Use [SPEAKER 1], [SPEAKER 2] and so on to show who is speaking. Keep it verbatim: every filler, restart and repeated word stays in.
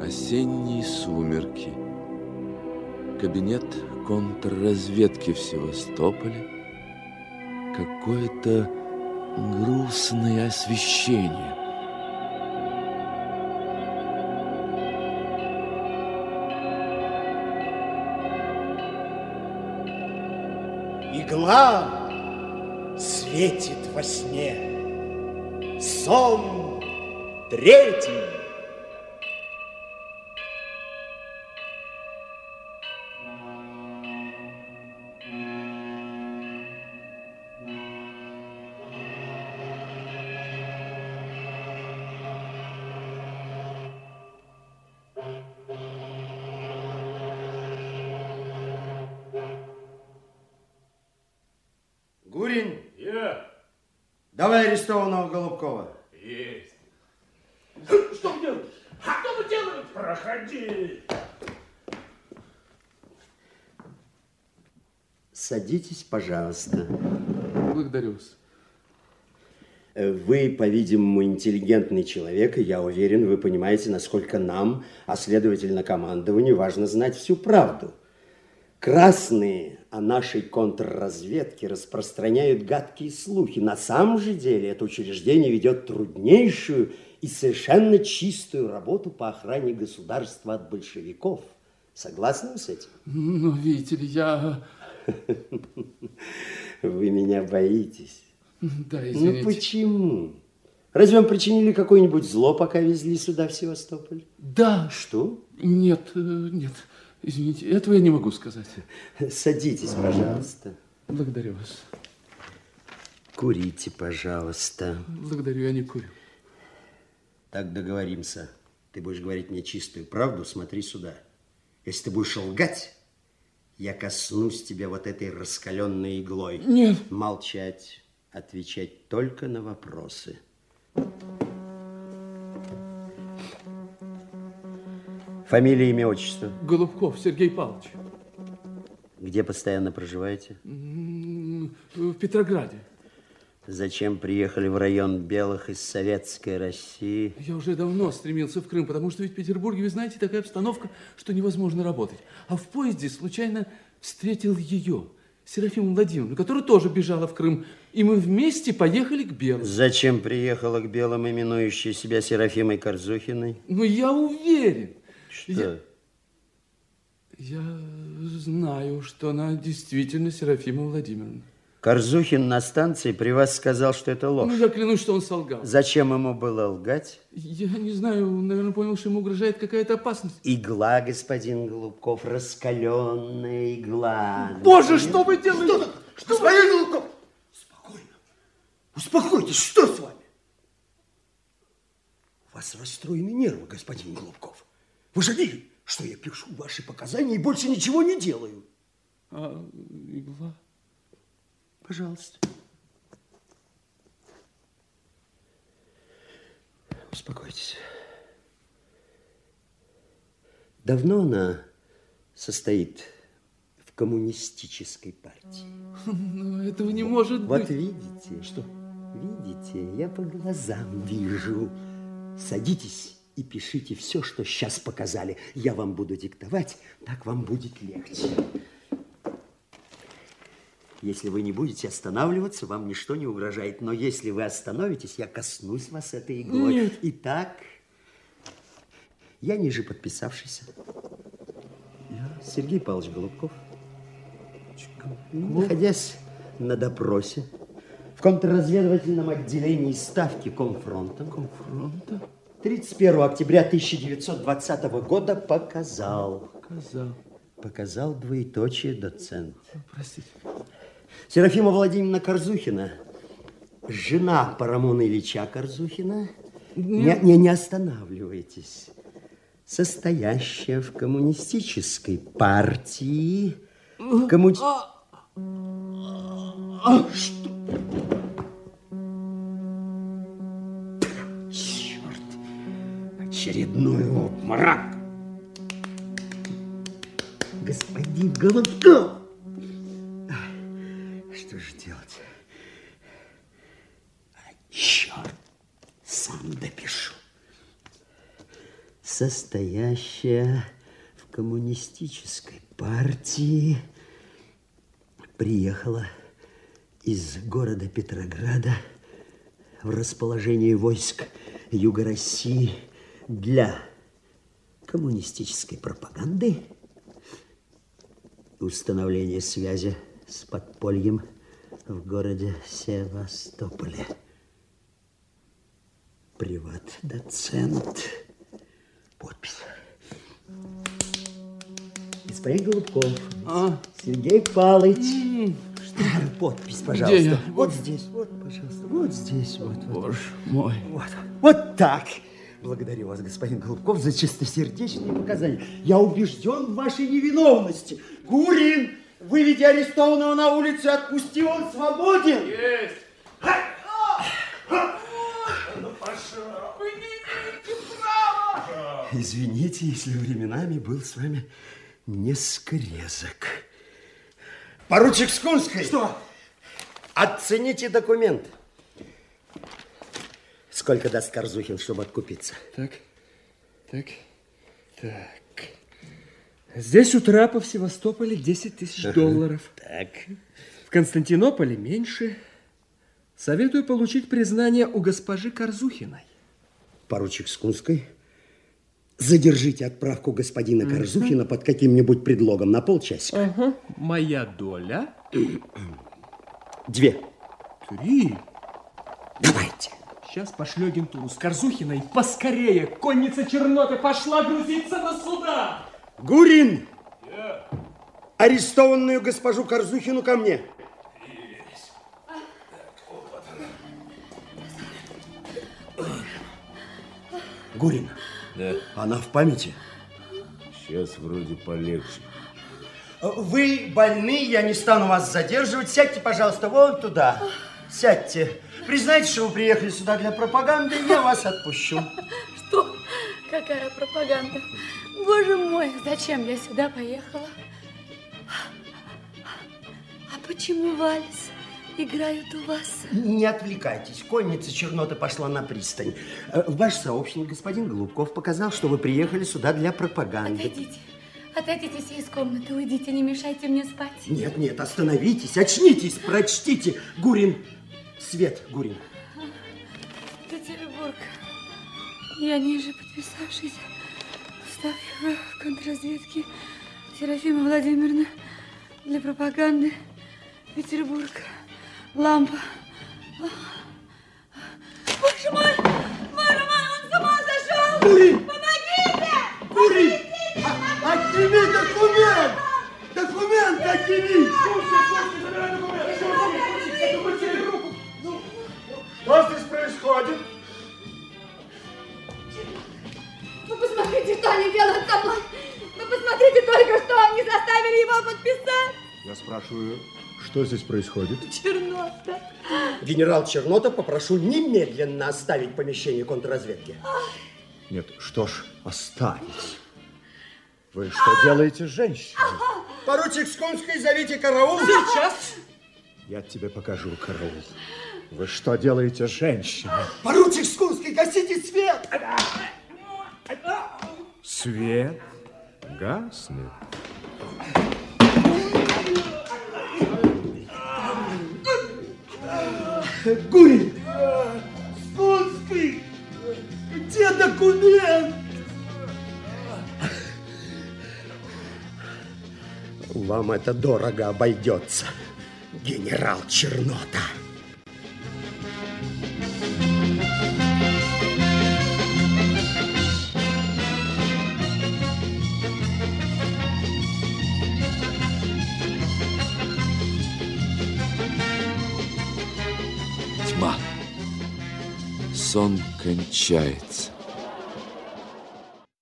[SPEAKER 1] Осенние сумерки. Кабинет контрразведки в Севастополе. Какое-то грустное освещение.
[SPEAKER 2] Игла светит во сне. Сон третий.
[SPEAKER 3] Гурин?
[SPEAKER 4] Я.
[SPEAKER 3] Давай арестованного Голубкова.
[SPEAKER 4] Есть.
[SPEAKER 2] Что вы делаете? Что вы делаете?
[SPEAKER 4] Проходи.
[SPEAKER 3] Садитесь, пожалуйста.
[SPEAKER 1] Благодарю вас.
[SPEAKER 3] Вы, по-видимому, интеллигентный человек, и я уверен, вы понимаете, насколько нам, а следовательно командованию, важно знать всю правду. Красные о нашей контрразведке распространяют гадкие слухи. На самом же деле это учреждение ведет труднейшую и совершенно чистую работу по охране государства от большевиков. Согласны вы с этим?
[SPEAKER 1] Ну, видите ли, я...
[SPEAKER 3] Вы меня боитесь.
[SPEAKER 1] Да, извините.
[SPEAKER 3] Ну, почему? Разве вам причинили какое-нибудь зло, пока везли сюда, в Севастополь?
[SPEAKER 1] Да.
[SPEAKER 3] Что?
[SPEAKER 1] Нет, нет. Извините, этого я не могу сказать.
[SPEAKER 3] Садитесь, пожалуйста.
[SPEAKER 1] Благодарю вас.
[SPEAKER 3] Курите, пожалуйста.
[SPEAKER 1] Благодарю, я не курю.
[SPEAKER 3] Так договоримся. Ты будешь говорить мне чистую правду, смотри сюда. Если ты будешь лгать, я коснусь тебя вот этой раскаленной иглой.
[SPEAKER 1] Нет.
[SPEAKER 3] Молчать, отвечать только на вопросы. Фамилия, имя, отчество?
[SPEAKER 1] Голубков Сергей Павлович.
[SPEAKER 3] Где постоянно проживаете?
[SPEAKER 1] В Петрограде.
[SPEAKER 3] Зачем приехали в район Белых из Советской России?
[SPEAKER 1] Я уже давно стремился в Крым, потому что ведь в Петербурге, вы знаете, такая обстановка, что невозможно работать. А в поезде случайно встретил ее, Серафиму Владимировну, которая тоже бежала в Крым. И мы вместе поехали к Белым.
[SPEAKER 3] Зачем приехала к Белым, именующей себя Серафимой Корзухиной?
[SPEAKER 1] Ну, я уверен.
[SPEAKER 3] Что?
[SPEAKER 1] Я... я знаю, что она действительно Серафима Владимировна.
[SPEAKER 3] Корзухин на станции при вас сказал, что это ложь.
[SPEAKER 1] Ну, я клянусь, что он солгал.
[SPEAKER 3] Зачем ему было лгать?
[SPEAKER 1] Я не знаю, наверное, понял, что ему угрожает какая-то опасность.
[SPEAKER 3] Игла, господин Голубков, раскаленная игла.
[SPEAKER 2] Боже, что вы делаете? Что, что господин вы... Голубков? Спокойно. Успокойтесь, что с вами? У вас расстроены нервы, господин Голубков. Вы же видели, что я пишу ваши показания и больше ничего не делаю.
[SPEAKER 1] А игла?
[SPEAKER 3] Пожалуйста. Успокойтесь. Давно она состоит в коммунистической партии?
[SPEAKER 1] Но этого не может
[SPEAKER 3] вот
[SPEAKER 1] быть.
[SPEAKER 3] Вот видите.
[SPEAKER 1] Что?
[SPEAKER 3] Видите, я по глазам вижу. Садитесь и пишите все, что сейчас показали. Я вам буду диктовать, так вам будет легче. Если вы не будете останавливаться, вам ничто не угрожает. Но если вы остановитесь, я коснусь вас этой иглой.
[SPEAKER 1] Нет.
[SPEAKER 3] Итак, я ниже подписавшийся. Я Сергей Павлович Голубков. Находясь на допросе в контрразведывательном отделении ставки Комфронта.
[SPEAKER 1] Комфронта?
[SPEAKER 3] тридцать первого октября тысяча девятьсот двадцатого года показал.
[SPEAKER 1] Показал.
[SPEAKER 3] Показал двоеточие доцент.
[SPEAKER 1] Простите.
[SPEAKER 3] Серафима Владимировна Корзухина, жена Парамона Ильича Корзухина, не, не, не останавливайтесь, состоящая в коммунистической партии, в комму...
[SPEAKER 1] А, а, что?
[SPEAKER 3] Черт, очередной обморок. Господин Голубков! Что же делать? А, черт, сам допишу. состоящая в коммунистической партии, приехала из города Петрограда в расположение войск Юга России для коммунистической пропаганды, установления связи с подпольем в городе Севастополе. Приват-доцент. Подпись. Господин Голубков.
[SPEAKER 1] А?
[SPEAKER 3] Сергей Павлович. М-м, подпись, пожалуйста.
[SPEAKER 1] Где я?
[SPEAKER 3] Вот здесь, вот, пожалуйста. Вот здесь, вот.
[SPEAKER 1] Боже
[SPEAKER 3] вот.
[SPEAKER 1] мой.
[SPEAKER 3] Вот. Вот так. Благодарю вас, господин Голубков, за чистосердечные показания. Я убежден в вашей невиновности. Гурин, выведи арестованного на улицу, отпусти, он свободен.
[SPEAKER 1] Есть.
[SPEAKER 2] Вы не имеете права!
[SPEAKER 3] Извините, если временами был с вами несколько резок. Поручик Скунский.
[SPEAKER 2] Что?
[SPEAKER 3] Оцените документ. Сколько даст Корзухин, чтобы откупиться?
[SPEAKER 4] Так, так, так. Здесь у трапа в Севастополе десять тысяч долларов.
[SPEAKER 3] Так.
[SPEAKER 4] В Константинополе меньше. Советую получить признание у госпожи Корзухиной.
[SPEAKER 3] Поручик Скунский, задержите отправку господина Корзухина под каким-нибудь предлогом на полчасика.
[SPEAKER 4] Ага. Моя доля?
[SPEAKER 3] Две.
[SPEAKER 4] Три.
[SPEAKER 3] Давайте.
[SPEAKER 4] Сейчас пошлю агентуру с Корзухиной. Поскорее. Конница Черноты пошла грузиться на суда.
[SPEAKER 3] Гурин! Я. Арестованную госпожу Корзухину ко мне. Гурин.
[SPEAKER 5] Да.
[SPEAKER 3] Она в памяти?
[SPEAKER 5] Сейчас вроде полегче.
[SPEAKER 3] Вы больны, я не стану вас задерживать. Сядьте, пожалуйста, вон туда. Сядьте. Признайте, что вы приехали сюда для пропаганды, и я вас отпущу.
[SPEAKER 6] Что? Какая пропаганда? Боже мой, зачем я сюда поехала? А почему вальс играют у вас?
[SPEAKER 3] Не отвлекайтесь. Конница Черноты пошла на пристань. Ваш сообщник, господин Голубков, показал, что вы приехали сюда для пропаганды.
[SPEAKER 6] Отойдите. Отойдите все из комнаты, уйдите, не мешайте мне спать.
[SPEAKER 3] Нет, нет, остановитесь, очнитесь, прочтите. Гурин, свет, Гурин.
[SPEAKER 6] Петербург. Я ниже подписавшись устав в контрразведке Серафима Владимировна для пропаганды. Петербург. Лампа. Боже мой! Мой Роман, он с ума сошел!
[SPEAKER 3] Гурин!
[SPEAKER 6] Помогите!
[SPEAKER 3] Гурин!
[SPEAKER 6] Помогите!
[SPEAKER 3] А, отними документ! Документ отними!
[SPEAKER 2] Что здесь происходит?
[SPEAKER 6] Вы посмотрите, что они делают со мной! Вы посмотрите только, что они заставили его подписать!
[SPEAKER 5] Я спрашиваю, что здесь происходит?
[SPEAKER 6] Чернота!
[SPEAKER 3] Генерал Чернота, попрошу немедленно оставить помещение контрразведки.
[SPEAKER 5] Нет, что ж, оставить. Вы что делаете с женщиной?
[SPEAKER 3] Поручик Скунский, зовите караул.
[SPEAKER 4] Сейчас.
[SPEAKER 5] Я тебе покажу караул. Вы что делаете с женщиной?
[SPEAKER 3] Поручик Скунский, гасите свет!
[SPEAKER 5] Свет гаснет.
[SPEAKER 3] Гурин! Скунский! Где документ? Вам это дорого обойдется, генерал Чернота.
[SPEAKER 1] Тьма. Сон кончается.